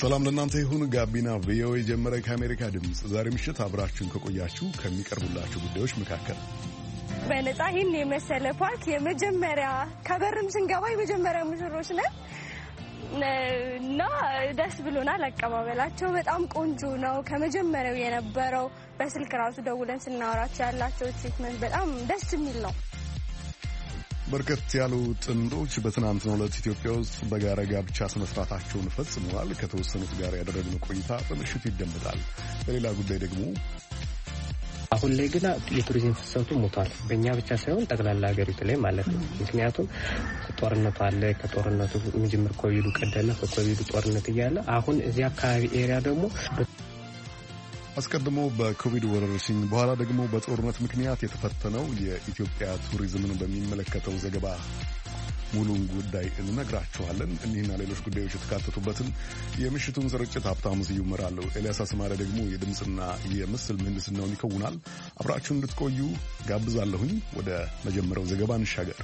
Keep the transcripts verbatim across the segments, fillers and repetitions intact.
ሰላም ለእናንተ ይሁን። ጋቢና ቪኦኤ ጀመረ። ከአሜሪካ ድምፅ ዛሬ ምሽት አብራችሁን ከቆያችሁ ከሚቀርቡላችሁ ጉዳዮች መካከል በነፃ ይህን የመሰለ ፓርክ የመጀመሪያ ከበርም ስንገባ የመጀመሪያ ሙሽሮች ነን እና ደስ ብሎናል። አቀባበላቸው በጣም ቆንጆ ነው። ከመጀመሪያው የነበረው በስልክ ራሱ ደውለን ስናወራቸው ያላቸው ትሪትመንት በጣም ደስ የሚል ነው። በርከት ያሉ ጥንዶች በትናንትናው ዕለት ኢትዮጵያ ውስጥ በጋራ ጋብቻ ስነ ስርዓታቸውን ፈጽመዋል። ከተወሰኑት ጋር ያደረግነው ቆይታ በምሽቱ ይደመጣል። በሌላ ጉዳይ ደግሞ አሁን ላይ ግን የቱሪዝም ፍሰቱ ሞቷል። በእኛ ብቻ ሳይሆን ጠቅላላ ሀገሪቱ ላይ ማለት ነው። ምክንያቱም ጦርነቱ አለ። ከጦርነቱ ምጅምር ኮቪዱ ቀደለ። ከኮቪዱ ጦርነት እያለ አሁን እዚህ አካባቢ ኤሪያ ደግሞ አስቀድሞ በኮቪድ ወረርሽኝ በኋላ ደግሞ በጦርነት ምክንያት የተፈተነው የኢትዮጵያ ቱሪዝምን በሚመለከተው ዘገባ ሙሉን ጉዳይ እንነግራችኋለን። እኒህና ሌሎች ጉዳዮች የተካተቱበትን የምሽቱን ስርጭት ሀብታሙ ስዩም እመራለሁ። ኤልያስ አስማረ ደግሞ የድምፅና የምስል ምህንድስናውን ይከውናል። አብራችሁን እንድትቆዩ ጋብዛለሁኝ። ወደ መጀመሪያው ዘገባ እንሻገር።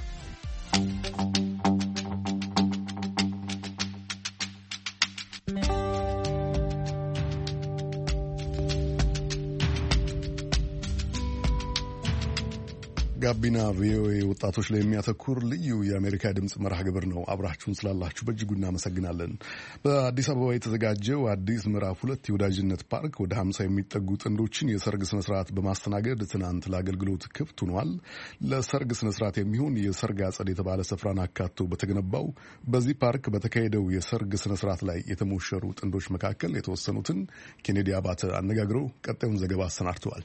ጋቢና ቪኦኤ ወጣቶች ላይ የሚያተኩር ልዩ የአሜሪካ ድምፅ መርሃ ግብር ነው። አብራችሁን ስላላችሁ በእጅጉ እናመሰግናለን። በአዲስ አበባ የተዘጋጀው አዲስ ምዕራፍ ሁለት የወዳጅነት ፓርክ ወደ ሀምሳ የሚጠጉ ጥንዶችን የሰርግ ስነስርዓት በማስተናገድ ትናንት ለአገልግሎት ክፍት ሆኗል። ለሰርግ ስነስርዓት የሚሆን የሰርግ አጸድ የተባለ ስፍራን አካቶ በተገነባው በዚህ ፓርክ በተካሄደው የሰርግ ስነስርዓት ላይ የተሞሸሩ ጥንዶች መካከል የተወሰኑትን ኬኔዲ አባተ አነጋግረው ቀጣዩን ዘገባ አሰናድተዋል።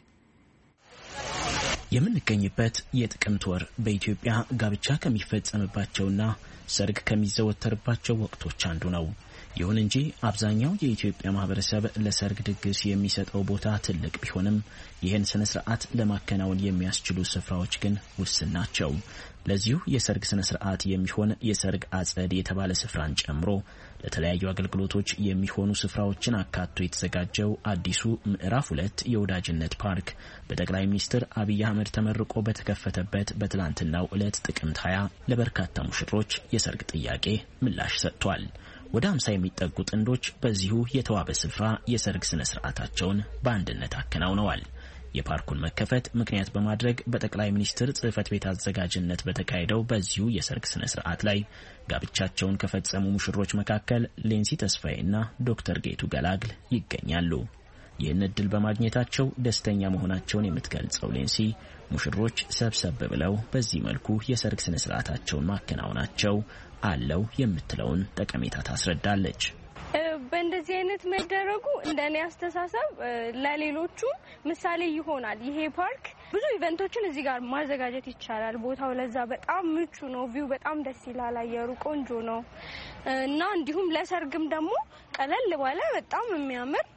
የምንገኝበት የጥቅምት ወር በኢትዮጵያ ጋብቻ ከሚፈጸምባቸውና ሰርግ ከሚዘወተርባቸው ወቅቶች አንዱ ነው። ይሁን እንጂ አብዛኛው የኢትዮጵያ ማህበረሰብ ለሰርግ ድግስ የሚሰጠው ቦታ ትልቅ ቢሆንም ይህን ስነ ስርዓት ለማከናወን የሚያስችሉ ስፍራዎች ግን ውስን ናቸው። ለዚሁ የሰርግ ስነ ስርዓት የሚሆን የሰርግ አጸድ የተባለ ስፍራን ጨምሮ ለተለያዩ አገልግሎቶች የሚሆኑ ስፍራዎችን አካቶ የተዘጋጀው አዲሱ ምዕራፍ ሁለት የወዳጅነት ፓርክ በጠቅላይ ሚኒስትር አብይ አህመድ ተመርቆ በተከፈተበት በትላንትናው ዕለት ጥቅምት ሃያ ለበርካታ ሙሽሮች የሰርግ ጥያቄ ምላሽ ሰጥቷል። ወደ ሀምሳ የሚጠጉ ጥንዶች በዚሁ የተዋበ ስፍራ የሰርግ ስነ ስርዓታቸውን በአንድነት አከናውነዋል። የፓርኩን መከፈት ምክንያት በማድረግ በጠቅላይ ሚኒስትር ጽህፈት ቤት አዘጋጅነት በተካሄደው በዚሁ የሰርግ ስነ ስርዓት ላይ ጋብቻቸውን ከፈጸሙ ሙሽሮች መካከል ሌንሲ ተስፋዬና ዶክተር ጌቱ ገላግል ይገኛሉ። ይህን እድል በማግኘታቸው ደስተኛ መሆናቸውን የምትገልጸው ሌንሲ ሙሽሮች ሰብሰብ ብለው በዚህ መልኩ የሰርግ ስነ ስርዓታቸውን ማከናወናቸው አለው የምትለውን ጠቀሜታ ታስረዳለች። በእንደዚህ አይነት መደረጉ እንደኔ አስተሳሰብ ለሌሎቹ ምሳሌ ይሆናል። ይሄ ፓርክ ብዙ ኢቨንቶችን እዚህ ጋር ማዘጋጀት ይቻላል። ቦታው ለዛ በጣም ምቹ ነው። ቪው በጣም ደስ ይላል። አየሩ ቆንጆ ነው እና እንዲሁም ለሰርግም ደግሞ ቀለል ባለ በጣም የሚያምር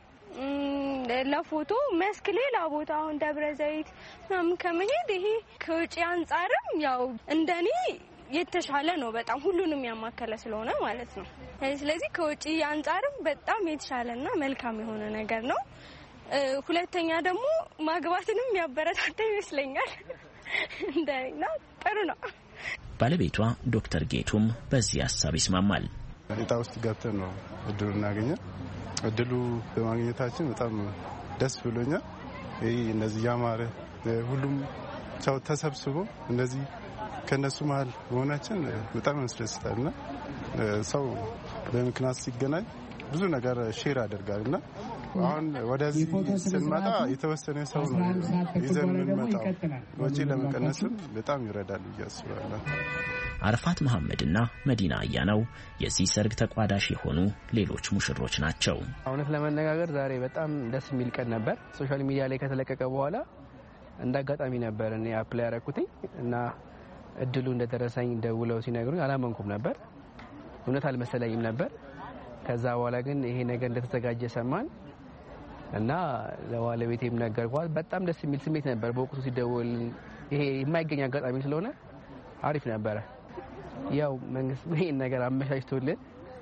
ለፎቶ መስክ ሌላ ቦታ አሁን ደብረ ዘይት ምናምን ከመሄድ ይሄ ከውጪ አንጻርም ያው እንደኔ የተሻለ ነው። በጣም ሁሉንም ያማከለ ስለሆነ ማለት ነው። ስለዚህ ከውጪ አንጻርም በጣም የተሻለና መልካም የሆነ ነገር ነው። ሁለተኛ ደግሞ ማግባትንም ያበረታታ ይመስለኛል። እንደና ጥሩ ነው። ባለቤቷ ዶክተር ጌቱም በዚህ ሐሳብ ይስማማል። እጣ ውስጥ ገብተን ነው እድሉ እናገኘን። እድሉ በማግኘታችን በጣም ደስ ብሎኛል። ይሄ እንደዚህ ያማረ ሁሉም ሰው ተሰብስቦ እንደዚህ ከነሱ መሀል መሆናችን በጣም ያስደስታልና ሰው በምክንያት ሲገናኝ ብዙ ነገር ሼር ያደርጋልና አሁን ወደዚህ ስንመጣ የተወሰነ ሰው ነው ይዘን የምንመጣው። ወጪ ለመቀነስም በጣም ይረዳል ብዬ አስባለሁ። አርፋት መሐመድና መዲና አያናው የዚህ ሰርግ ተቋዳሽ የሆኑ ሌሎች ሙሽሮች ናቸው። እውነት ለመነጋገር ዛሬ በጣም ደስ የሚል ቀን ነበር። ሶሻል ሚዲያ ላይ ከተለቀቀ በኋላ እንዳጋጣሚ ነበር እኔ አፕላይ ያደረኩት እና እድሉ እንደደረሰኝ ደውለው ሲነግሩኝ አላመንኩም ነበር። እውነት አልመሰለኝም ነበር። ከዛ በኋላ ግን ይሄ ነገር እንደተዘጋጀ ሰማን እና ለባለቤቴም ነገርኳት። በጣም ደስ የሚል ስሜት ነበር በወቅቱ ሲደውል። ይሄ የማይገኝ አጋጣሚ ስለሆነ አሪፍ ነበር። ያው መንግስት ይሄን ነገር አመቻችቶልን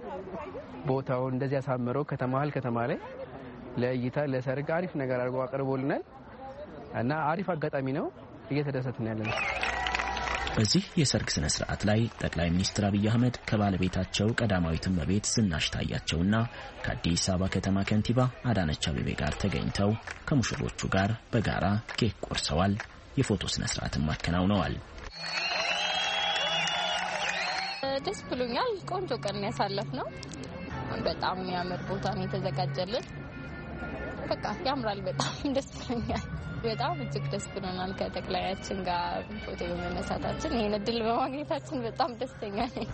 ቦታውን እንደዚህ አሳምሮ ከተማል ከተማ ላይ ለእይታ ለሰርግ አሪፍ ነገር አድርጎ አቅርቦልናል እና አሪፍ አጋጣሚ ነው። እየተደሰትን ያለነው በዚህ የሰርግ ስነ ስርዓት ላይ ጠቅላይ ሚኒስትር አብይ አህመድ ከባለቤታቸው ቀዳማዊት እመቤት ዝናሽ ታያቸውና ከአዲስ አበባ ከተማ ከንቲባ አዳነች አቤቤ ጋር ተገኝተው ከሙሽሮቹ ጋር በጋራ ኬክ ቆርሰዋል። የፎቶ ስነ ስርዓትን ማከናውነዋል። ደስ ብሎኛል። ቆንጆ ቀን ያሳለፍነው በጣም የሚያምር ቦታ ነው የተዘጋጀልን። በቃ ያምራል። በጣም ደስ ብሎኛል። በጣም እጅግ ደስ ብሎናል። ከጠቅላያችን ጋር ፎቶ በመነሳታችን ይሄን እድል በማግኘታችን በጣም ደስተኛ ነኝ።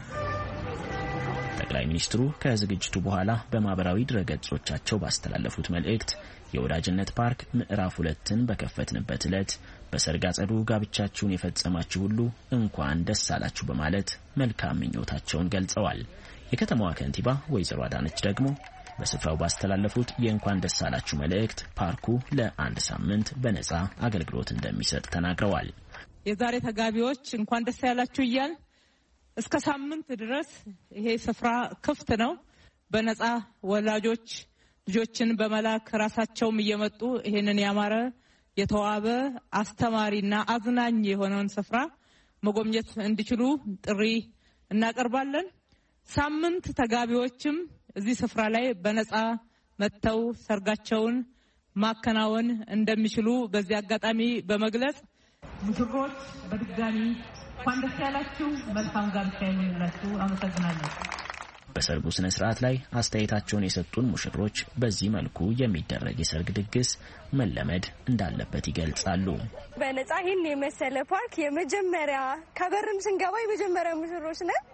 ጠቅላይ ሚኒስትሩ ከዝግጅቱ በኋላ በማህበራዊ ድረገጾቻቸው ባስተላለፉት መልእክት የወዳጅነት ፓርክ ምዕራፍ ሁለትን በከፈትንበት ዕለት በሰርግ አጸዱ ጋብቻችሁን የፈጸማችሁ ሁሉ እንኳን ደስ አላችሁ በማለት መልካም ምኞታቸውን ገልጸዋል። የከተማዋ ከንቲባ ወይዘሮ አዳነች ደግሞ በስፍራው ባስተላለፉት የእንኳን ደስ አላችሁ መልእክት ፓርኩ ለአንድ ሳምንት በነጻ አገልግሎት እንደሚሰጥ ተናግረዋል። የዛሬ ተጋቢዎች እንኳን ደስ ያላችሁ እያል እስከ ሳምንት ድረስ ይሄ ስፍራ ክፍት ነው። በነጻ ወላጆች ልጆችን በመላክ ራሳቸውም እየመጡ ይሄንን ያማረ የተዋበ አስተማሪና አዝናኝ የሆነውን ስፍራ መጎብኘት እንዲችሉ ጥሪ እናቀርባለን። ሳምንት ተጋቢዎችም እዚህ ስፍራ ላይ በነጻ መተው ሰርጋቸውን ማከናወን እንደሚችሉ በዚህ አጋጣሚ በመግለጽ ሙሽሮች በድጋሚ እንኳን ደስ ያላችሁ፣ መልካም ጋብቻ ይሁንላችሁ። አመሰግናለሁ። በሰርጉ ስነ ስርዓት ላይ አስተያየታቸውን የሰጡን ሙሽሮች በዚህ መልኩ የሚደረግ የሰርግ ድግስ መለመድ እንዳለበት ይገልጻሉ። በነጻ ይህን የመሰለ ፓርክ የመጀመሪያ ከበርም ስንገባ የመጀመሪያ ሙሽሮች ነን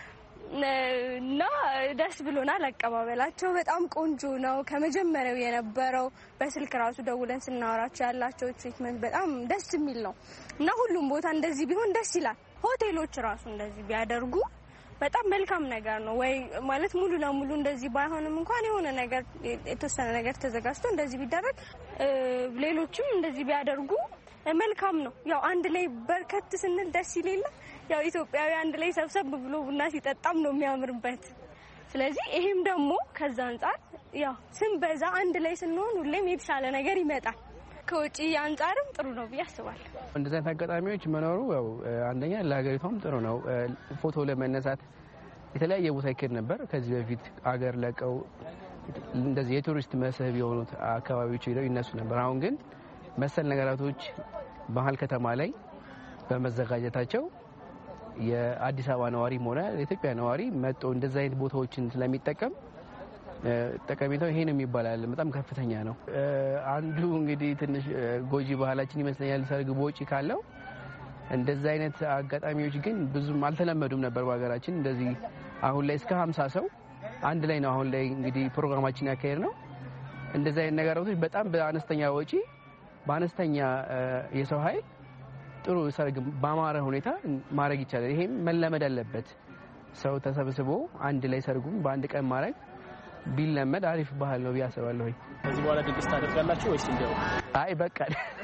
እና ደስ ብሎናል። አቀባበላቸው በጣም ቆንጆ ነው። ከመጀመሪያው የነበረው በስልክ ራሱ ደውለን ስናወራቸው ያላቸው ትሪትመንት በጣም ደስ የሚል ነው እና ሁሉም ቦታ እንደዚህ ቢሆን ደስ ይላል። ሆቴሎች ራሱ እንደዚህ ቢያደርጉ በጣም መልካም ነገር ነው። ወይ ማለት ሙሉ ለሙሉ እንደዚህ ባይሆንም እንኳን የሆነ ነገር የተወሰነ ነገር ተዘጋጅቶ እንደዚህ ቢደረግ ሌሎችም እንደዚህ ቢያደርጉ መልካም ነው። ያው አንድ ላይ በርከት ስንል ደስ ይላል። ያው ኢትዮጵያዊ አንድ ላይ ሰብሰብ ብሎ ቡና ሲጠጣም ነው የሚያምርበት። ስለዚህ ይሄም ደግሞ ከዛ አንፃር ያው ስንበዛ አንድ ላይ ስንሆን ሁሌም የተሻለ ነገር ይመጣል። ከውጪ አንፃርም ጥሩ ነው ብዬ አስባለሁ። እንደዚህ አይነት አጋጣሚዎች መኖሩ ያው አንደኛ ለሀገሪቷም ጥሩ ነው። ፎቶ ለመነሳት የተለያየ ቦታ ይከድ ነበር ከዚህ በፊት አገር ለቀው እንደዚህ የቱሪስት መስህብ የሆኑት አካባቢዎች ሄደው ይነሱ ነበር። አሁን ግን መሰል ነገራቶች ባህል ከተማ ላይ በመዘጋጀታቸው የአዲስ አበባ ነዋሪም ሆነ የኢትዮጵያ ነዋሪ መጥቶ እንደዚህ አይነት ቦታዎችን ስለሚጠቀም ጠቀሜታው ይሄ ነው የሚባላል በጣም ከፍተኛ ነው። አንዱ እንግዲህ ትንሽ ጎጂ ባህላችን ይመስለኛል ሰርግ በውጪ ካለው እንደዚህ አይነት አጋጣሚዎች ግን ብዙም አልተለመዱም ነበር በሀገራችን። እንደዚህ አሁን ላይ እስከ ሀምሳ ሰው አንድ ላይ ነው አሁን ላይ እንግዲህ ፕሮግራማችን ያካሄድ ነው። እንደዚህ አይነት ነገሮች በጣም በአነስተኛ ወጪ በአነስተኛ የሰው ኃይል ጥሩ ሰርግ በአማረ ሁኔታ ማድረግ ይቻላል። ይሄም መለመድ አለበት። ሰው ተሰብስቦ አንድ ላይ ሰርጉን በአንድ ቀን ማድረግ ቢለመድ አሪፍ ባህል ነው ብዬ አስባለሁ። ከዚህ በኋላ ድግስ ታደርጋላችሁ ወይስ እንደው አይ በቃ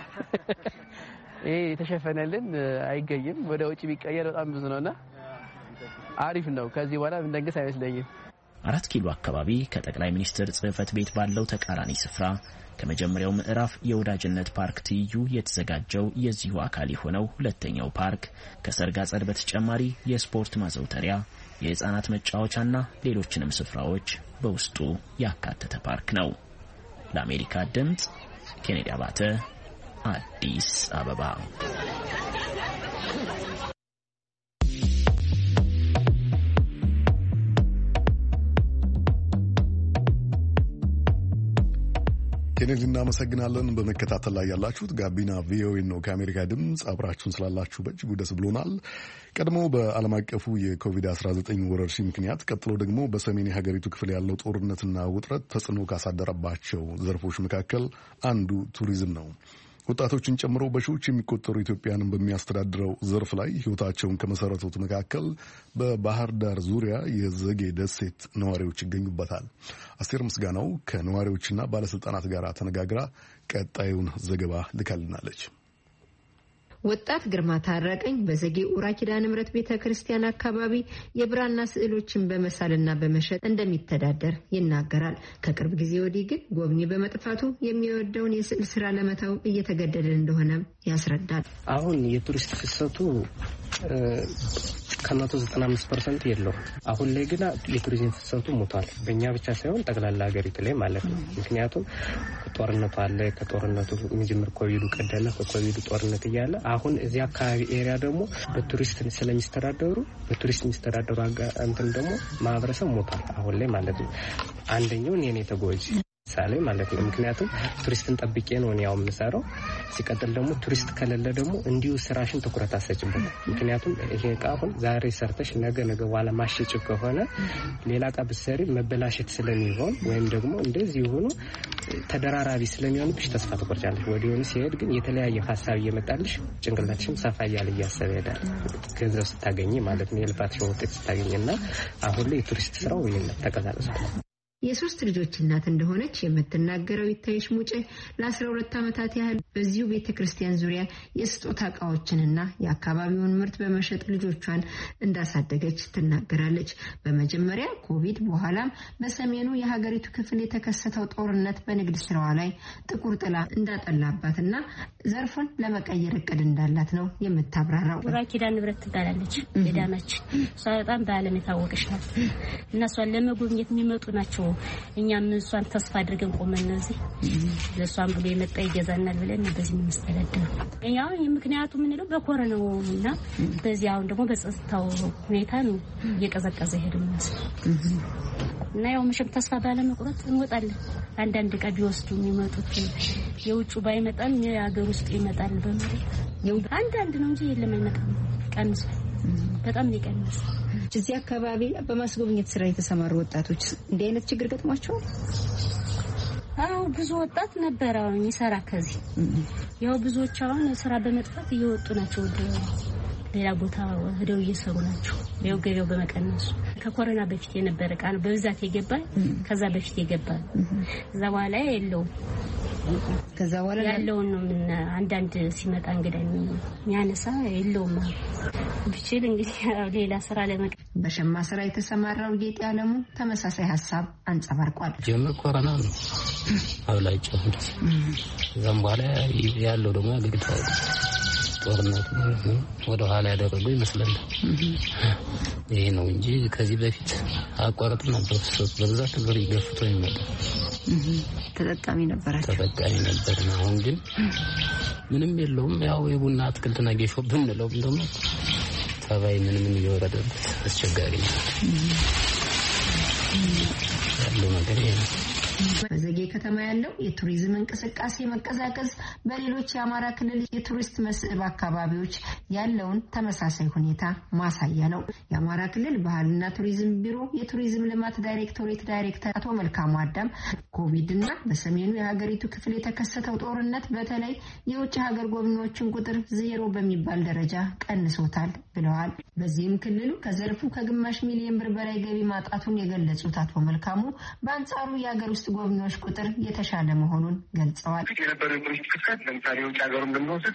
ይሄ የተሸፈነልን አይገኝም። ወደ ውጪ ቢቀየር በጣም ብዙ ነውና አሪፍ ነው። ከዚህ በኋላ እንደንገስ አይመስለኝም። አራት ኪሎ አካባቢ ከጠቅላይ ሚኒስትር ጽህፈት ቤት ባለው ተቃራኒ ስፍራ ከመጀመሪያው ምዕራፍ የወዳጅነት ፓርክ ትይዩ የተዘጋጀው የዚሁ አካል የሆነው ሁለተኛው ፓርክ ከሰርግ አጸድ በተጨማሪ የስፖርት ማዘውተሪያ፣ የህፃናት መጫወቻና ሌሎችንም ስፍራዎች በውስጡ ያካተተ ፓርክ ነው። ለአሜሪካ ድምጽ ኬኔዲ አባተ አዲስ አበባ። ኬኔዲ እናመሰግናለን። በመከታተል ላይ ያላችሁት ጋቢና ቪኦኤ ነው። ከአሜሪካ ድምፅ አብራችሁን ስላላችሁ በእጅጉ ደስ ብሎናል። ቀድሞ በዓለም አቀፉ የኮቪድ አስራ ዘጠኝ ወረርሽኝ ምክንያት ቀጥሎ ደግሞ በሰሜን የሀገሪቱ ክፍል ያለው ጦርነትና ውጥረት ተጽዕኖ ካሳደረባቸው ዘርፎች መካከል አንዱ ቱሪዝም ነው። ወጣቶችን ጨምሮ በሺዎች የሚቆጠሩ ኢትዮጵያንን በሚያስተዳድረው ዘርፍ ላይ ሕይወታቸውን ከመሰረቱት መካከል በባህር ዳር ዙሪያ የዘጌ ደሴት ነዋሪዎች ይገኙበታል። አስቴር ምስጋናው ከነዋሪዎችና ባለስልጣናት ጋር ተነጋግራ ቀጣዩን ዘገባ ልካልናለች። ወጣት ግርማ ታረቀኝ በዘጌ ኡራ ኪዳነ ምሕረት ቤተክርስቲያን አካባቢ የብራና ስዕሎችን በመሳልና በመሸጥ እንደሚተዳደር ይናገራል። ከቅርብ ጊዜ ወዲህ ግን ጎብኚ በመጥፋቱ የሚወደውን የስዕል ስራ ለመተው እየተገደደ እንደሆነ ያስረዳል። አሁን የቱሪስት ፍሰቱ ከመቶ ዘጠና አምስት ፐርሰንት የለው። አሁን ላይ ግን የቱሪዝም ፍሰቱ ሞቷል። በእኛ ብቻ ሳይሆን ጠቅላላ ሀገሪቱ ላይ ማለት ነው። ምክንያቱም ጦርነቱ አለ። ከጦርነቱ ምጅምር ኮቪዱ ቀደለ። ከኮቪዱ ጦርነት እያለ አሁን እዚህ አካባቢ ኤሪያ ደግሞ በቱሪስት ስለሚስተዳደሩ በቱሪስት የሚስተዳደሩ እንትን ደግሞ ማህበረሰብ ሞቷል አሁን ላይ ማለት ነው። አንደኛው እኔ ነኝ ተጎጂ ሳሌ ማለት ነው። ምክንያቱም ቱሪስትን ጠብቄ ነው ያው የምሰራው። ሲቀጥል ደግሞ ቱሪስት ከሌለ ደግሞ እንዲሁ ስራሽን ትኩረት አሰጭበት። ምክንያቱም ይሄ ዕቃ አሁን ዛሬ ሰርተሽ ነገ ነገ በኋላ ማሽጭ ከሆነ ሌላ ዕቃ ብትሰሪ መበላሸት ስለሚሆን ወይም ደግሞ እንደዚህ ሆኖ ተደራራቢ ስለሚሆንብሽ ተስፋ ትቆርጫለሽ። ወዲያውኑ ሲሄድ ግን የተለያየ ሀሳብ እየመጣልሽ ጭንቅላትሽም ሰፋ እያለ እያሰበ ይሄዳል። ገንዘብ ስታገኝ ማለት ነው የልፋትሽ ውጤት ስታገኝና አሁን ላይ የቱሪስት ስራው ይሄን ተቀዛቅዟል። የሶስት ልጆች እናት እንደሆነች የምትናገረው ይታይሽ ሙጬ ለአስራ ሁለት ዓመታት ያህል በዚሁ ቤተክርስቲያን ዙሪያ የስጦታ ዕቃዎችንና የአካባቢውን ምርት በመሸጥ ልጆቿን እንዳሳደገች ትናገራለች። በመጀመሪያ ኮቪድ በኋላም በሰሜኑ የሀገሪቱ ክፍል የተከሰተው ጦርነት በንግድ ስራዋ ላይ ጥቁር ጥላ እንዳጠላባትና ዘርፉን ለመቀየር እቅድ እንዳላት ነው የምታብራራው። ኪዳነ ንብረት ትባላለች። ሄዳናች እሷ በጣም በዓለም የታወቀች ናት እና እሷን ለመጎብኘት የሚመጡ ናቸው። እኛም እሷን ተስፋ አድርገን ቆመን እዚህ ለሷም ብሎ የመጣ ይገዛናል ብለን በዚህ ምንስተዳደር ያው ምክንያቱ ምን ነው በኮሮናው እና በዚህ አሁን ደግሞ በጸጥታው ሁኔታ ነው እየቀዘቀዘ ሄደው እና ያው ምንም ተስፋ ባለመቁረጥ እንወጣለን። አንዳንድ ዕቃ ቢወስዱ የሚመጡት የውጭ ባይመጣም የሀገር ውስጥ ይመጣል በማለት አንዳንድ ነው እንጂ የለም አይመጣም። ቀንስ በጣም ሊቀንስ እዚህ አካባቢ በማስጎብኘት ስራ የተሰማሩ ወጣቶች እንዲህ አይነት ችግር ገጥሟቸው? አዎ ብዙ ወጣት ነበር አሁን ይሰራ ከዚህ ያው ብዙዎች አሁን ስራ በመጥፋት እየወጡ ናቸው። ወደ ሌላ ቦታ ሄደው እየሰሩ ናቸው። ያው ገበያው በመቀነሱ ከኮሮና በፊት የነበረ ዕቃ ነው በብዛት የገባል። ከዛ በፊት የገባል እዛ በኋላ የለውም። ከዛ በኋላ ያለው ነው ምን አንዳንድ ሲመጣ እንግዲህ የሚያነሳ የለውም። ብቻ እንግዲህ ሌላ ስራ ለመቀ በሸማ ስራ የተሰማራው ጌጥ ያለሙ ተመሳሳይ ሐሳብ አንጸባርቋል። ጀምር ኮሮና ነው አብላጭው እዛም በኋላ ያለው ደግሞ ያገግታ ጦርነቱ ወደ ኋላ ያደረገው ይመስላል። ይሄ ነው እንጂ ከዚህ በፊት አቋራጭ ነበር። በብዛት ብር ይገፍቶ ይመጣ ተጠቃሚ ነበራቸው ተጠቃሚ ነበር። አሁን ግን ምንም የለውም። ያው የቡና አትክልትና ጌሾ ብንለው ደግሞ ተባይ ምን ምን እየወረደበት አስቸጋሪ ነው ያለው ነገር ይሄ ነው። በዘጌ ከተማ ያለው የቱሪዝም እንቅስቃሴ መቀዛቀዝ በሌሎች የአማራ ክልል የቱሪስት መስህብ አካባቢዎች ያለውን ተመሳሳይ ሁኔታ ማሳያ ነው። የአማራ ክልል ባህልና ቱሪዝም ቢሮ የቱሪዝም ልማት ዳይሬክቶሬት ዳይሬክተር አቶ መልካሙ አዳም ኮቪድና በሰሜኑ የሀገሪቱ ክፍል የተከሰተው ጦርነት በተለይ የውጭ ሀገር ጎብኚዎችን ቁጥር ዜሮ በሚባል ደረጃ ቀንሶታል ብለዋል። በዚህም ክልሉ ከዘርፉ ከግማሽ ሚሊዮን ብር በላይ ገቢ ማጣቱን የገለጹት አቶ መልካሙ በአንጻሩ የሀገር ውስጥ ጎብኚዎች ቁጥር የተሻለ መሆኑን ገልጸዋል። የነበረው የቱሪስት ፍሰት ለምሳሌ የውጭ ሀገሩን ብንወስድ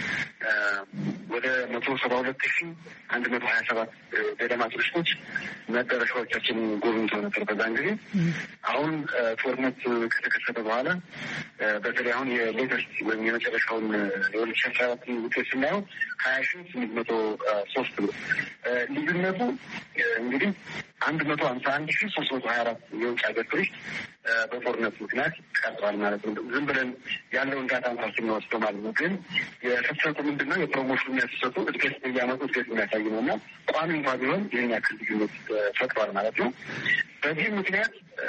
ወደ መቶ ሰባ ሁለት ሺህ አንድ መቶ ሀያ ሰባት ገደማ ቱሪስቶች መዳረሻዎቻችን ጎብኝተው ነበር በዛን ጊዜ። አሁን ጦርነት ከተከሰተ በኋላ በተለይ አሁን የሌተስት ወይም የመጨረሻውን የሁለት ሺህ አስራ አራት ውጤት ስናየው ሀያ ሺህ ስምንት መቶ ሶስት ነው። ልዩነቱ እንግዲህ አንድ መቶ ሀምሳ አንድ ሺህ ሶስት መቶ ሀያ አራት የውጭ ሀገር ቱሪስት በጦርነቱ ምክንያት ቀርተዋል ማለት ነው። ዝም ብለን ያለውን ዳታ እንኳን ስንወስደው ማለት ነው። ግን የፍሰቱ ምንድን ነው? የፕሮሞሽኑ የሚያስሰጡ እድገት እያመጡ እድገት የሚያሳይ ነው እና ቋሚ እንኳ ቢሆን ይህን ያክል ልዩነት ፈጥሯል ማለት ነው። በዚህ ምክንያት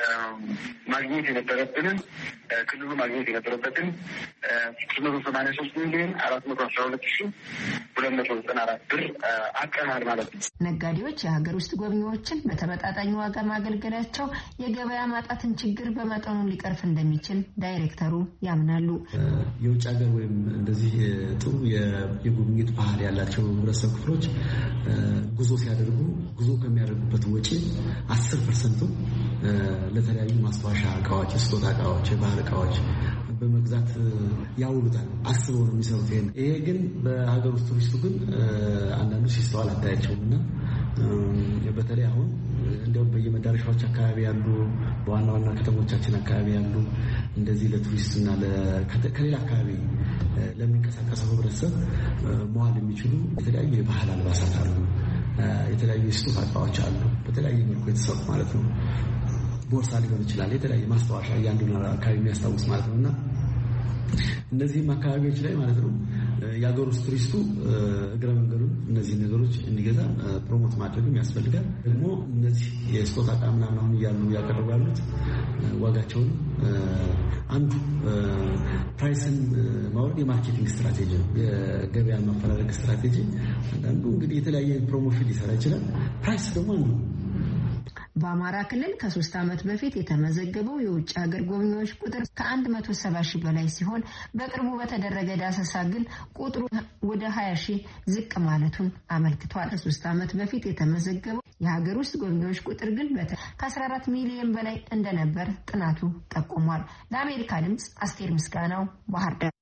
ማግኘት የነበረብንን ክልሉ ማግኘት የነበረበትን ስድስት መቶ ሰማንያ ሶስት ሚሊዮን አራት መቶ አስራ ሁለት ሺህ ሁለት መቶ ዘጠና አራት ብር አቀናል ማለት ነው። ነጋዴዎች የሀገር ውስጥ ጎብኚዎችን በተመጣጣኝ ዋጋ ማገልገላቸው የገበያ ማጣትን ችግር በመጠኑ ሊቀርፍ እንደሚችል ዳይሬክተሩ ያምናሉ። የውጭ ሀገር ወይም እንደዚህ ጥሩ የጉብኝት ባህል ያላቸው ህብረተሰብ ክፍሎች ጉዞ ሲያደርጉ ጉዞ ከሚያደርጉበት ወጪ አስር ፐርሰንቱ ለተለያዩ ማስታወሻ እቃዎች፣ ስጦታ እቃዎች፣ የባህል እቃዎች በመግዛት ያውሉታል። አስበው ነው የሚሰሩት። ይሄን ይሄ ግን በሀገር ውስጥ ቱሪስቱ ግን አንዳንዱ ሲስተዋል አታያቸውም እና በተለይ አሁን እንደውም በየመዳረሻዎች አካባቢ ያሉ በዋና ዋና ከተሞቻችን አካባቢ ያሉ እንደዚህ ለቱሪስትና ከሌላ አካባቢ ለሚንቀሳቀሰው ህብረተሰብ መዋል የሚችሉ የተለያዩ የባህል አልባሳት አሉ። የተለያዩ የስጦታ እቃዎች አሉ፣ በተለያየ መልኩ የተሰሩ ማለት ነው። ቦርሳ ሊሆን ይችላል፣ የተለያየ ማስታወሻ እያንዳንዱ አካባቢ የሚያስታውስ ማለት ነውና እነዚህም አካባቢዎች ላይ ማለት ነው የሀገር ውስጥ ቱሪስቱ እግረ መንገዱን እነዚህ ነገሮች እንዲገዛ ፕሮሞት ማድረግም ያስፈልጋል። ደግሞ እነዚህ የስጦታ እቃ ምናምን አሁን እያሉ ያቀርቡ ያሉት ዋጋቸውን አንዱ ፕራይስን ማውረድ የማርኬቲንግ ስትራቴጂ ነው፣ የገበያ ማፈላለግ ስትራቴጂ። አንዳንዱ እንግዲህ የተለያየ ፕሮሞሽን ሊሰራ ይችላል። ፕራይስ ደግሞ አንዱ በአማራ ክልል ከሶስት ዓመት በፊት የተመዘገበው የውጭ ሀገር ጎብኚዎች ቁጥር ከአንድ መቶ ሰባ ሺህ በላይ ሲሆን በቅርቡ በተደረገ ዳሰሳ ግን ቁጥሩ ወደ ሀያ ሺህ ዝቅ ማለቱን አመልክቷል። ከሶስት ዓመት በፊት የተመዘገበው የሀገር ውስጥ ጎብኚዎች ቁጥር ግን ከአስራ አራት ሚሊዮን በላይ እንደነበር ጥናቱ ጠቁሟል። ለአሜሪካ ድምጽ አስቴር ምስጋናው ባህር ዳር።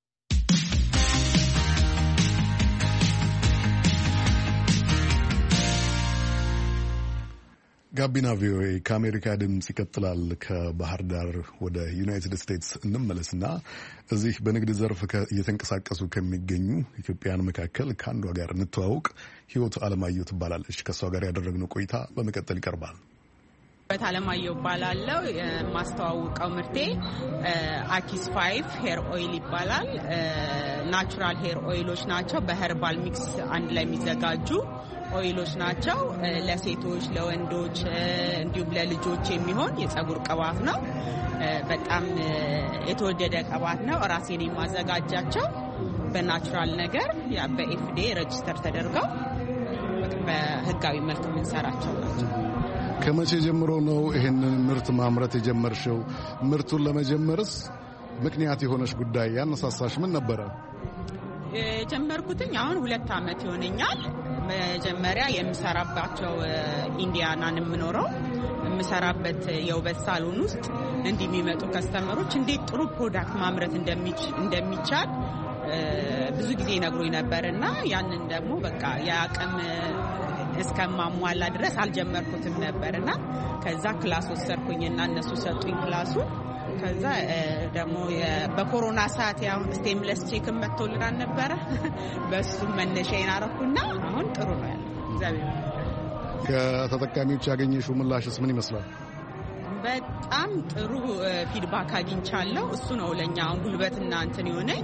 ጋቢና ቪኦኤ ከአሜሪካ ድምጽ ይቀጥላል። ከባህር ዳር ወደ ዩናይትድ ስቴትስ እንመለስና እዚህ በንግድ ዘርፍ እየተንቀሳቀሱ ከሚገኙ ኢትዮጵያውያን መካከል ከአንዷ ጋር እንተዋውቅ። ህይወት አለማየሁ ትባላለች። ከእሷ ጋር ያደረግነው ቆይታ በመቀጠል ይቀርባል። ህይወት አለማየሁ እባላለሁ። የማስተዋውቀው ምርቴ አኪስ ፋይቭ ሄር ኦይል ይባላል። ናቹራል ሄር ኦይሎች ናቸው። በሄርባል ሚክስ አንድ ላይ የሚዘጋጁ ኦይሎች ናቸው። ለሴቶች፣ ለወንዶች እንዲሁም ለልጆች የሚሆን የጸጉር ቅባት ነው። በጣም የተወደደ ቅባት ነው። ራሴን የማዘጋጃቸው በናቹራል ነገር በኤፍዲኤ ሬጅስተር ተደርገው በህጋዊ መልክ የምንሰራቸው ናቸው። ከመቼ ጀምሮ ነው ይሄንን ምርት ማምረት የጀመርሽው? ምርቱን ለመጀመርስ ምክንያት የሆነሽ ጉዳይ ያነሳሳሽ ምን ነበረ? የጀመርኩትኝ አሁን ሁለት ዓመት ይሆነኛል። መጀመሪያ የምሰራባቸው ኢንዲያናን የምኖረው የምሰራበት የውበት ሳሎን ውስጥ እንዲህ የሚመጡ ከስተመሮች እንዴት ጥሩ ፕሮዳክት ማምረት እንደሚቻል ብዙ ጊዜ ነግሮኝ ነበርና ያንን ደግሞ በቃ የአቅም እስከማሟላ ድረስ አልጀመርኩትም ነበርና ከዛ ክላስ ወሰድኩኝና እነሱ ሰጡኝ ክላሱን። ከዛ ደግሞ በኮሮና ሰዓት ያው ስቴምለስ ቼክ መጥቶልናል ነበረ። በሱ መነሻዬን አረኩና አሁን ጥሩ ነው ያለው። እግዚአብሔር ከተጠቃሚዎች ያገኘሽው ምላሽስ ምን ይመስላል? በጣም ጥሩ ፊድባክ አግኝቻለሁ። እሱ ነው ለኛ አሁን ጉልበትና እንትን ይሆነኝ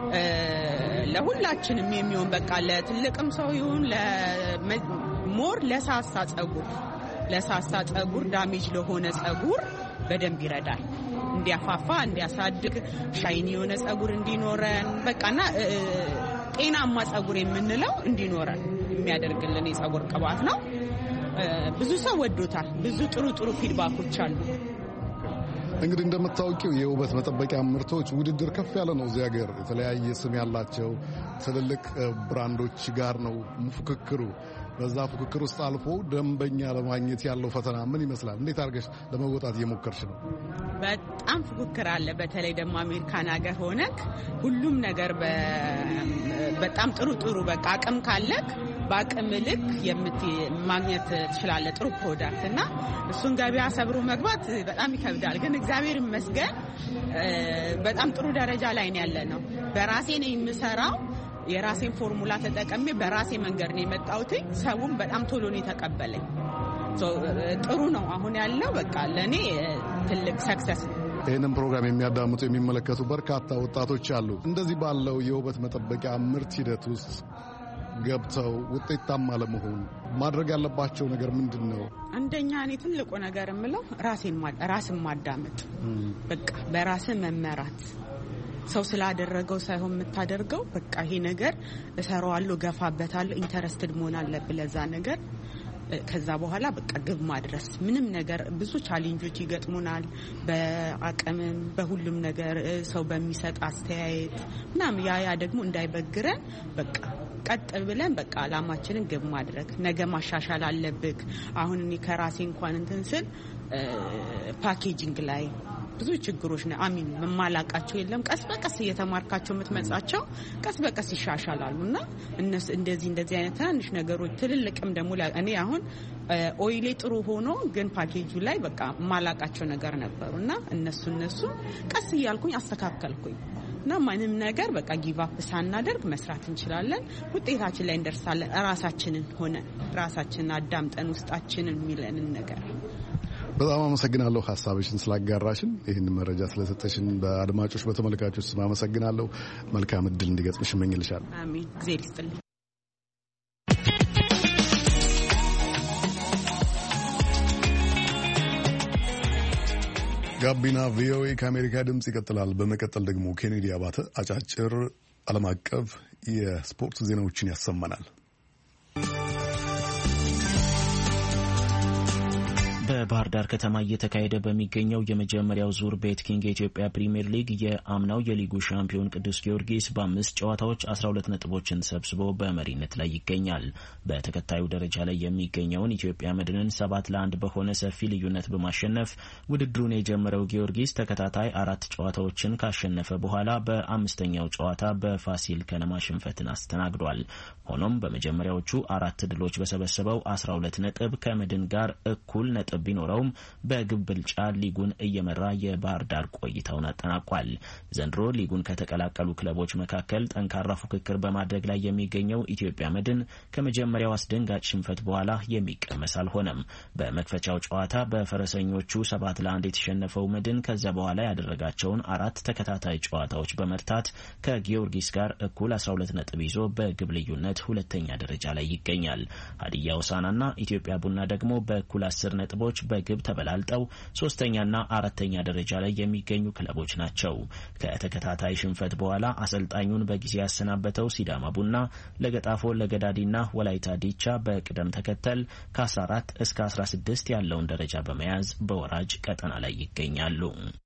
ለሁላችንም የሚሆን በቃ ለትልቅም ሰው ይሁን ለሞር ለሳሳ ጸጉር ለሳሳ ጸጉር ዳሜጅ ለሆነ ጸጉር በደንብ ይረዳል። እንዲያፋፋ እንዲያሳድግ ሻይኒ የሆነ ጸጉር እንዲኖረን በቃና ጤናማ ጸጉር የምንለው እንዲኖረን የሚያደርግልን የጸጉር ቅባት ነው። ብዙ ሰው ወዶታል። ብዙ ጥሩ ጥሩ ፊድባኮች አሉ። እንግዲህ እንደምታውቂው የውበት መጠበቂያ ምርቶች ውድድር ከፍ ያለ ነው። እዚህ ሀገር የተለያየ ስም ያላቸው ትልልቅ ብራንዶች ጋር ነው ፉክክሩ። በዛ ፉክክር ውስጥ አልፎ ደንበኛ ለማግኘት ያለው ፈተና ምን ይመስላል? እንዴት አድርገሽ ለመወጣት እየሞከርሽ ነው? በጣም ፉክክር አለ። በተለይ ደግሞ አሜሪካን ሀገር ሆነክ ሁሉም ነገር በጣም ጥሩ ጥሩ በቃ አቅም ካለክ በአቅም ልክ ማግኘት ትችላለህ ጥሩ ፕሮዳክት እና እሱን ገበያ ሰብሮ መግባት በጣም ይከብዳል። ግን እግዚአብሔር ይመስገን በጣም ጥሩ ደረጃ ላይ ነው ያለ ነው። በራሴ ነው የምሰራው። የራሴን ፎርሙላ ተጠቅሜ በራሴ መንገድ ነው የመጣሁት። ሰውም በጣም ቶሎ ነው የተቀበለኝ። ጥሩ ነው አሁን ያለው በቃ ለኔ ትልቅ ሰክሰስ ነው። ይህንን ፕሮግራም የሚያዳምጡ የሚመለከቱ በርካታ ወጣቶች አሉ። እንደዚህ ባለው የውበት መጠበቂያ ምርት ሂደት ውስጥ ገብተው ውጤታማ ለመሆን ማድረግ ያለባቸው ነገር ምንድን ነው? አንደኛ እኔ ትልቁ ነገር የምለው ራሴን ራስን ማዳመጥ፣ በቃ በራስህ መመራት፣ ሰው ስላደረገው ሳይሆን የምታደርገው በቃ ይሄ ነገር እሰራዋለሁ፣ ገፋበታለሁ፣ ኢንተረስትድ መሆን አለብህ ለዛ ነገር። ከዛ በኋላ በቃ ግብ ማድረስ። ምንም ነገር ብዙ ቻሌንጆች ይገጥሙናል፣ በአቅምም በሁሉም ነገር ሰው በሚሰጥ አስተያየት ምናምን። ያ ያ ደግሞ እንዳይበግረን በቃ ቀጥ ብለን በቃ አላማችንን ግብ ማድረግ። ነገ ማሻሻል አለብክ። አሁን እኔ ከራሴ እንኳን እንትን ስል ፓኬጂንግ ላይ ብዙ ችግሮች ነው አሚን መማላቃቸው የለም። ቀስ በቀስ እየተማርካቸው የምትመጻቸው ቀስ በቀስ ይሻሻላሉና እነሱ እንደዚህ እንደዚህ አይነት ትንሽ ነገሮች ትልልቅም ደግሞ እኔ አሁን ኦይሌ ጥሩ ሆኖ ግን ፓኬጁ ላይ በቃ ማላቃቸው ነገር ነበሩና እነሱ እነሱ ቀስ እያልኩኝ አስተካከልኩኝ እና ምንም ነገር በቃ ጊቭ አፕ ሳናደርግ መስራት እንችላለን ውጤታችን ላይ እንደርሳለን ራሳችንን ሆነ ራሳችንን አዳምጠን ውስጣችንን የሚለንን ነገር በጣም አመሰግናለሁ ሐሳብሽን ስላጋራሽን ይህን መረጃ ስለሰጠሽን በአድማጮች በተመልካቾች ስም አመሰግናለሁ መልካም እድል እንዲገጥምሽ እመኝልሻለሁ አሜን እግዚአብሔር ይስጥልኝ ጋቢና ቪኦኤ ከአሜሪካ ድምጽ ይቀጥላል በመቀጠል ደግሞ ኬኔዲ አባተ አጫጭር ዓለም አቀፍ የስፖርት ዜናዎችን ያሰማናል በባህር ዳር ከተማ እየተካሄደ በሚገኘው የመጀመሪያው ዙር ቤት ኪንግ የኢትዮጵያ ፕሪሚየር ሊግ የአምናው የሊጉ ሻምፒዮን ቅዱስ ጊዮርጊስ በአምስት ጨዋታዎች አስራ ሁለት ነጥቦችን ሰብስቦ በመሪነት ላይ ይገኛል። በተከታዩ ደረጃ ላይ የሚገኘውን ኢትዮጵያ መድንን ሰባት ለአንድ በሆነ ሰፊ ልዩነት በማሸነፍ ውድድሩን የጀመረው ጊዮርጊስ ተከታታይ አራት ጨዋታዎችን ካሸነፈ በኋላ በአምስተኛው ጨዋታ በፋሲል ከነማ ሽንፈትን አስተናግዷል። ሆኖም በመጀመሪያዎቹ አራት ድሎች በሰበሰበው አስራ ሁለት ነጥብ ከመድን ጋር እኩል ነጥብ ቢኖረውም በግብ ብልጫ ሊጉን እየመራ የባህር ዳር ቆይታውን አጠናቋል። ዘንድሮ ሊጉን ከተቀላቀሉ ክለቦች መካከል ጠንካራ ፉክክር በማድረግ ላይ የሚገኘው ኢትዮጵያ መድን ከመጀመሪያው አስደንጋጭ ሽንፈት በኋላ የሚቀመስ አልሆነም። በመክፈቻው ጨዋታ በፈረሰኞቹ ሰባት ለአንድ የተሸነፈው መድን ከዚያ በኋላ ያደረጋቸውን አራት ተከታታይ ጨዋታዎች በመርታት ከጊዮርጊስ ጋር እኩል አስራ ሁለት ነጥብ ይዞ በግብ ልዩነት ሁለተኛ ደረጃ ላይ ይገኛል። ሀዲያ ሆሳዕናና ኢትዮጵያ ቡና ደግሞ በእኩል አስር ነጥቦች በግብ ተበላልጠው ሶስተኛና አራተኛ ደረጃ ላይ የሚገኙ ክለቦች ናቸው። ከተከታታይ ሽንፈት በኋላ አሰልጣኙን በጊዜ ያሰናበተው ሲዳማ ቡና ለገጣፎ፣ ለገዳዲና ወላይታ ዲቻ በቅደም ተከተል ከአስራ አራት እስከ አስራ ስድስት ያለውን ደረጃ በመያዝ በወራጅ ቀጠና ላይ ይገኛሉ።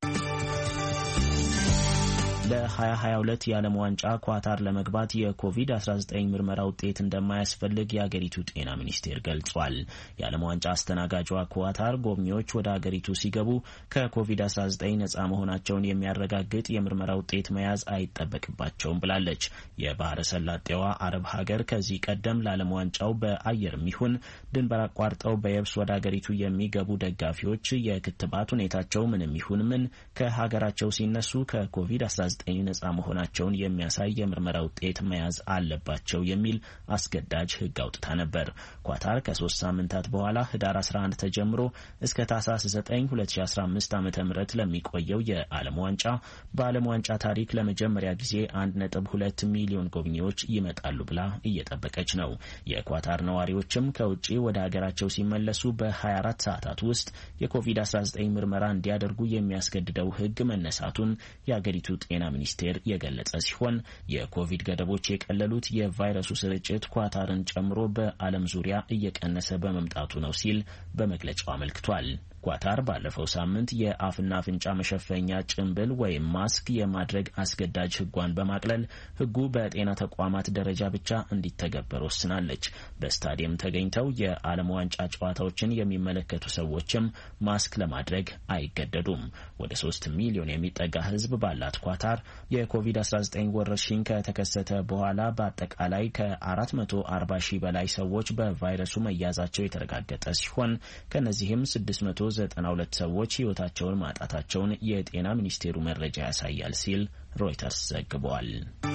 ለሀያ ሀያ ሁለት የዓለም ዋንጫ ኳታር ለመግባት የኮቪድ አስራ ዘጠኝ ምርመራ ውጤት እንደማያስፈልግ የአገሪቱ ጤና ሚኒስቴር ገልጿል። የዓለም ዋንጫ አስተናጋጇ ኳታር ጎብኚዎች ወደ አገሪቱ ሲገቡ ከኮቪድ አስራ ዘጠኝ ነጻ መሆናቸውን የሚያረጋግጥ የምርመራ ውጤት መያዝ አይጠበቅባቸውም ብላለች። የባህረ ሰላጤዋ አረብ ሀገር ከዚህ ቀደም ለዓለም ዋንጫው በአየርም ይሁን ድንበር አቋርጠው በየብስ ወደ አገሪቱ የሚገቡ ደጋፊዎች የክትባት ሁኔታቸው ምንም ይሁን ምን ከሀገራቸው ሲነሱ ከኮቪድ አስራ ዘጠኝ ነጻ መሆናቸውን የሚያሳይ የምርመራ ውጤት መያዝ አለባቸው የሚል አስገዳጅ ሕግ አውጥታ ነበር። ኳታር ከሶስት ሳምንታት በኋላ ህዳር አስራ አንድ ተጀምሮ እስከ ታህሳስ ዘጠኝ ሁለት ሺ አስራ አምስት ዓመተ ምህረት ለሚቆየው የዓለም ዋንጫ በዓለም ዋንጫ ታሪክ ለመጀመሪያ ጊዜ አንድ ነጥብ ሁለት ሚሊዮን ጎብኚዎች ይመጣሉ ብላ እየጠበቀች ነው። የኳታር ነዋሪዎችም ከውጪ ወደ ሀገራቸው ሲመለሱ በሀያ አራት ሰዓታት ውስጥ የኮቪድ አስራ ዘጠኝ ምርመራ እንዲያደርጉ የሚያስገድደው ሕግ መነሳቱን የአገሪቱ ጤና ሚኒስቴር የገለጸ ሲሆን የኮቪድ ገደቦች የቀለሉት የቫይረሱ ስርጭት ኳታርን ጨምሮ በዓለም ዙሪያ እየቀነሰ በመምጣቱ ነው ሲል በመግለጫው አመልክቷል። ኳታር ባለፈው ሳምንት የአፍና አፍንጫ መሸፈኛ ጭንብል ወይም ማስክ የማድረግ አስገዳጅ ሕጓን በማቅለል ሕጉ በጤና ተቋማት ደረጃ ብቻ እንዲተገበር ወስናለች። በስታዲየም ተገኝተው የዓለም ዋንጫ ጨዋታዎችን የሚመለከቱ ሰዎችም ማስክ ለማድረግ አይገደዱም። ወደ ሶስት ሚሊዮን የሚጠጋ ሕዝብ ባላት ኳታር የኮቪድ አስራ ዘጠኝ ወረርሽኝ ከተከሰተ በኋላ በአጠቃላይ ከአራት መቶ አርባ ሺህ በላይ ሰዎች በቫይረሱ መያዛቸው የተረጋገጠ ሲሆን ከነዚህም ስድስት መቶ ዘጠና ሁለት ሰዎች ሕይወታቸውን ማጣታቸውን የጤና ሚኒስቴሩ መረጃ ያሳያል ሲል ሮይተርስ ዘግቧል።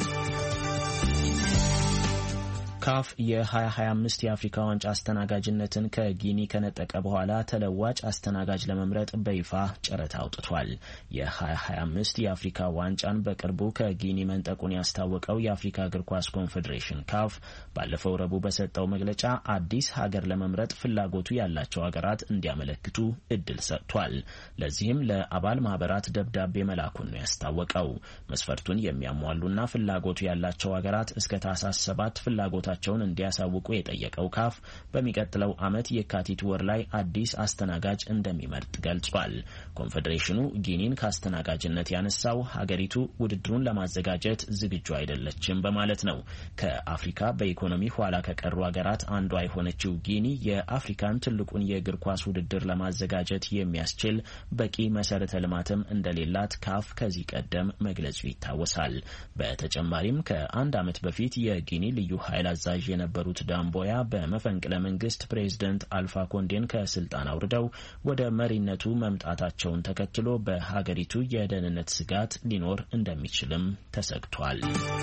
ካፍ የሀያ ሀያ አምስት የአፍሪካ ዋንጫ አስተናጋጅነትን ከጊኒ ከነጠቀ በኋላ ተለዋጭ አስተናጋጅ ለመምረጥ በይፋ ጨረታ አውጥቷል። የሀያ ሀያ አምስት የአፍሪካ ዋንጫን በቅርቡ ከጊኒ መንጠቁን ያስታወቀው የአፍሪካ እግር ኳስ ኮንፌዴሬሽን ካፍ ባለፈው ረቡዕ በሰጠው መግለጫ አዲስ ሀገር ለመምረጥ ፍላጎቱ ያላቸው ሀገራት እንዲያመለክቱ እድል ሰጥቷል። ለዚህም ለአባል ማህበራት ደብዳቤ መላኩን ነው ያስታወቀው። መስፈርቱን የሚያሟሉና ፍላጎቱ ያላቸው ሀገራት እስከ ታህሳስ ሰባት ፍላጎታ ቸውን እንዲያሳውቁ የጠየቀው ካፍ በሚቀጥለው ዓመት የካቲት ወር ላይ አዲስ አስተናጋጅ እንደሚመርጥ ገልጿል። ኮንፌዴሬሽኑ ጊኒን ከአስተናጋጅነት ያነሳው ሀገሪቱ ውድድሩን ለማዘጋጀት ዝግጁ አይደለችም በማለት ነው። ከአፍሪካ በኢኮኖሚ ኋላ ከቀሩ ሀገራት አንዷ የሆነችው ጊኒ የአፍሪካን ትልቁን የእግር ኳስ ውድድር ለማዘጋጀት የሚያስችል በቂ መሰረተ ልማትም እንደሌላት ካፍ ከዚህ ቀደም መግለጹ ይታወሳል። በተጨማሪም ከአንድ ዓመት በፊት የጊኒ ልዩ ኃይል አዛዥ የነበሩት ዳምቦያ በመፈንቅለ መንግስት ፕሬዝደንት አልፋ ኮንዴን ከስልጣን አውርደው ወደ መሪነቱ መምጣታቸውን ተከትሎ በሀገሪቱ የደህንነት ስጋት ሊኖር እንደሚችልም ተሰግቷል።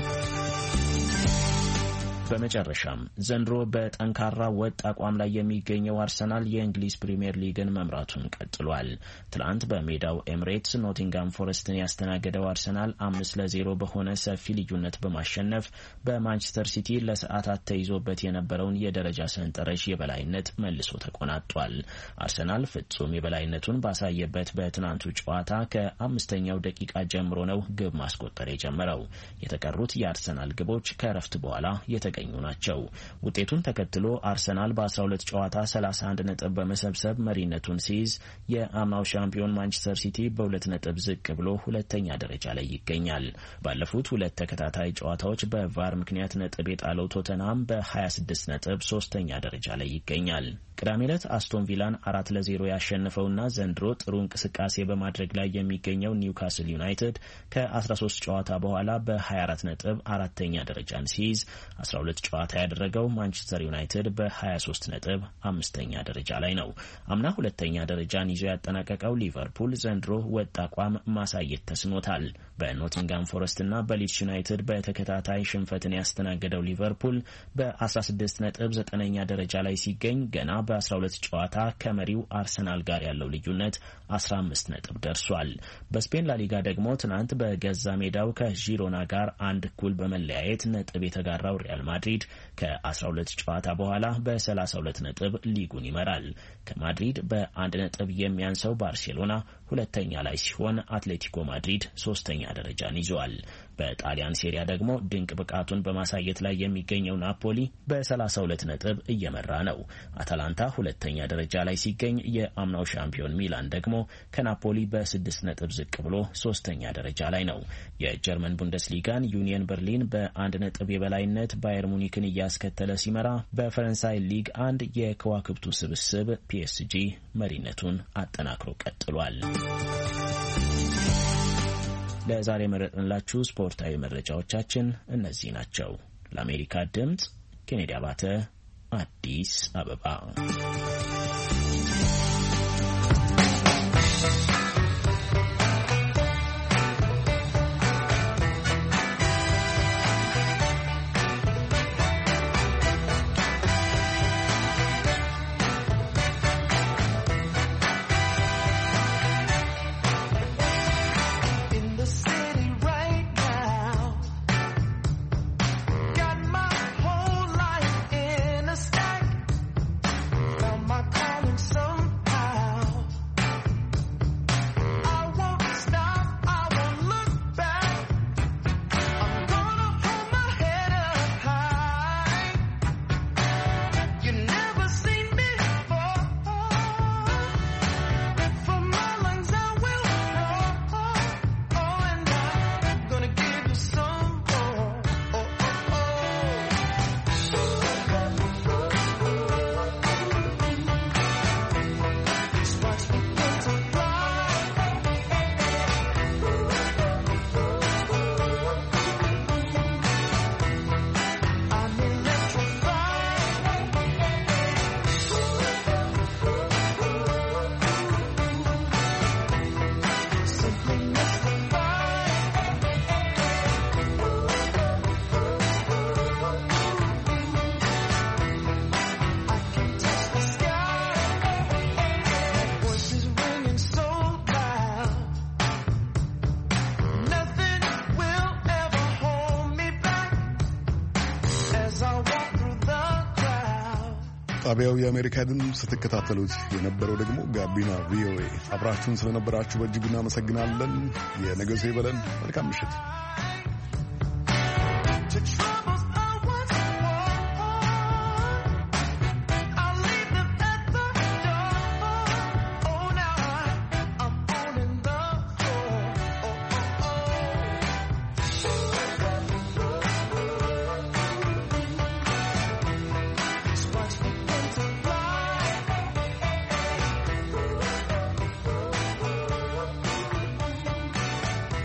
በመጨረሻም ዘንድሮ በጠንካራ ወጥ አቋም ላይ የሚገኘው አርሰናል የእንግሊዝ ፕሪሚየር ሊግን መምራቱን ቀጥሏል። ትላንት በሜዳው ኤምሬትስ ኖቲንጋም ፎረስትን ያስተናገደው አርሰናል አምስት ለዜሮ በሆነ ሰፊ ልዩነት በማሸነፍ በማንቸስተር ሲቲ ለሰዓታት ተይዞበት የነበረውን የደረጃ ሰንጠረዥ የበላይነት መልሶ ተቆናጧል። አርሰናል ፍጹም የበላይነቱን ባሳየበት በትናንቱ ጨዋታ ከአምስተኛው ደቂቃ ጀምሮ ነው ግብ ማስቆጠር የጀመረው። የተቀሩት የአርሰናል ግቦች ከእረፍት በኋላ የተ ገኙ ናቸው። ውጤቱን ተከትሎ አርሰናል በአስራ ሁለት ጨዋታ ሰላሳ አንድ ነጥብ በመሰብሰብ መሪነቱን ሲይዝ የአምናው ሻምፒዮን ማንቸስተር ሲቲ በሁለት ነጥብ ዝቅ ብሎ ሁለተኛ ደረጃ ላይ ይገኛል። ባለፉት ሁለት ተከታታይ ጨዋታዎች በቫር ምክንያት ነጥብ የጣለው ቶተንሃም በሀያ ስድስት ነጥብ ሶስተኛ ደረጃ ላይ ይገኛል። ቅዳሜ ዕለት አስቶን ቪላን አራት ለዜሮ ያሸነፈውና ዘንድሮ ጥሩ እንቅስቃሴ በማድረግ ላይ የሚገኘው ኒውካስል ዩናይትድ ከአስራ ሶስት ጨዋታ በኋላ በሀያ አራት ነጥብ አራተኛ ደረጃን ሲይዝ አስራ ሁለት ጨዋታ ያደረገው ማንቸስተር ዩናይትድ በሀያ ሶስት ነጥብ አምስተኛ ደረጃ ላይ ነው። አምና ሁለተኛ ደረጃን ይዞ ያጠናቀቀው ሊቨርፑል ዘንድሮ ወጥ አቋም ማሳየት ተስኖታል። በኖቲንጋም ፎረስትና በሊድስ ዩናይትድ በተከታታይ ሽንፈትን ያስተናገደው ሊቨርፑል በአስራ ስድስት ነጥብ ዘጠነኛ ደረጃ ላይ ሲገኝ ገና በአስራ ሁለት ጨዋታ ከመሪው አርሰናል ጋር ያለው ልዩነት አስራ አምስት ነጥብ ደርሷል። በስፔን ላሊጋ ደግሞ ትናንት በገዛ ሜዳው ከዢሮና ጋር አንድ እኩል በመለያየት ነጥብ የተጋራው ሪያል ማድሪድ ከአስራ ሁለት ጨዋታ በኋላ በሰላሳ ሁለት ነጥብ ሊጉን ይመራል። ከማድሪድ በአንድ ነጥብ የሚያንሰው ባርሴሎና ሁለተኛ ላይ ሲሆን አትሌቲኮ ማድሪድ ሶስተኛ ደረጃን ይዟል። በጣሊያን ሴሪያ ደግሞ ድንቅ ብቃቱን በማሳየት ላይ የሚገኘው ናፖሊ በሰላሳ ሁለት ነጥብ እየመራ ነው። አታላንታ ሁለተኛ ደረጃ ላይ ሲገኝ የአምናው ሻምፒዮን ሚላን ደግሞ ከናፖሊ በስድስት ነጥብ ዝቅ ብሎ ሶስተኛ ደረጃ ላይ ነው። የጀርመን ቡንደስሊጋን ዩኒየን በርሊን በአንድ ነጥብ የበላይነት ባየር ሙኒክን እያስከተለ ሲመራ፣ በፈረንሳይ ሊግ አንድ የከዋክብቱ ስብስብ ፒኤስጂ መሪነቱን አጠናክሮ ቀጥሏል። ለዛሬ መረጥንላችሁ ስፖርታዊ መረጃዎቻችን እነዚህ ናቸው። ለአሜሪካ ድምጽ ኬኔዲ አባተ አዲስ አበባ። ጣቢያው የአሜሪካ ድምፅ ስትከታተሉት የነበረው ደግሞ ጋቢና ቪኦኤ። አብራችሁን ስለነበራችሁ በእጅጉ እናመሰግናለን። የነገ ሰው ይበለን። መልካም ምሽት።